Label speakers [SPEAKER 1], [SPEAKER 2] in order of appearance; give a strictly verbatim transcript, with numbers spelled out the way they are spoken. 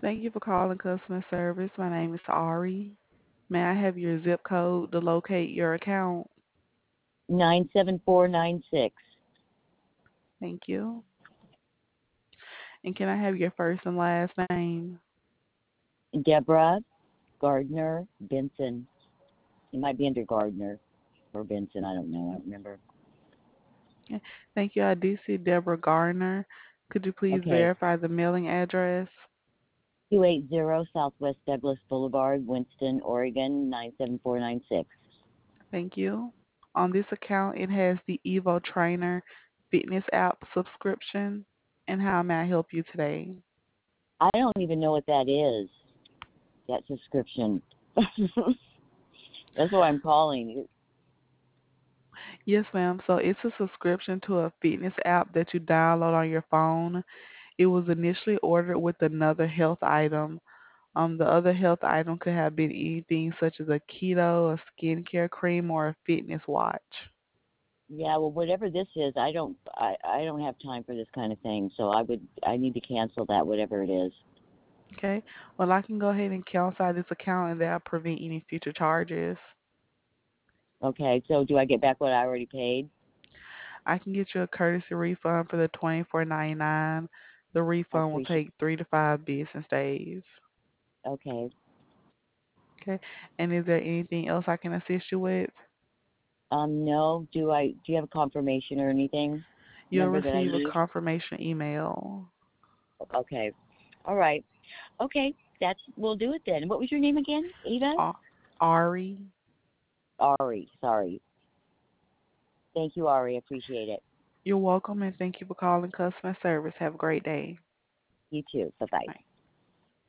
[SPEAKER 1] Thank you for calling customer service. My name is Ari. May I have your zip code to locate your account?
[SPEAKER 2] nine seven four nine six.
[SPEAKER 1] Thank you. And can I have your first and last name?
[SPEAKER 2] Deborah Gardner Benson. It might be under Gardner or Benson. I don't know. I don't remember.
[SPEAKER 1] Okay. Thank you. I do see Deborah Garner. Could you please
[SPEAKER 2] Okay.
[SPEAKER 1] verify the mailing address?
[SPEAKER 2] two eighty Southwest Douglas Boulevard, Winston, Oregon, nine seven four nine six.
[SPEAKER 1] Thank you. On this account, it has the Evo Trainer fitness app subscription. And how may I help you today?
[SPEAKER 2] I don't even know what that is, that subscription. That's why I'm calling.
[SPEAKER 1] Yes, ma'am. So it's a subscription to a fitness app that you download on your phone. It was initially ordered with another health item. Um, the other health item could have been anything such as a keto, a skincare cream, or a fitness watch.
[SPEAKER 2] Yeah, well, whatever this is, I don't, I, I don't have time for this kind of thing. So I would, I need to cancel that, whatever it is.
[SPEAKER 1] Okay. Well, I can go ahead and cancel out this account, and that'll prevent any future charges.
[SPEAKER 2] Okay, so do I get back what I already paid?
[SPEAKER 1] I can get you a courtesy refund for the twenty four ninety nine. The
[SPEAKER 2] I
[SPEAKER 1] refund will
[SPEAKER 2] appreciate.
[SPEAKER 1] take three to five business days.
[SPEAKER 2] Okay.
[SPEAKER 1] Okay. And is there anything else I can assist you with?
[SPEAKER 2] Um, no. Do I? Do you have a confirmation or anything?
[SPEAKER 1] You'll
[SPEAKER 2] Number that I
[SPEAKER 1] receive a
[SPEAKER 2] need?
[SPEAKER 1] confirmation email.
[SPEAKER 2] Okay. All right. Okay. That's. We'll do it then. What was your name again? Eva?
[SPEAKER 1] A- Ari.
[SPEAKER 2] Ari. Sorry. Thank you, Ari. I appreciate it.
[SPEAKER 1] You're welcome, and thank you for calling customer service. Have a great day.
[SPEAKER 2] You too. Bye bye.
[SPEAKER 1] Bye.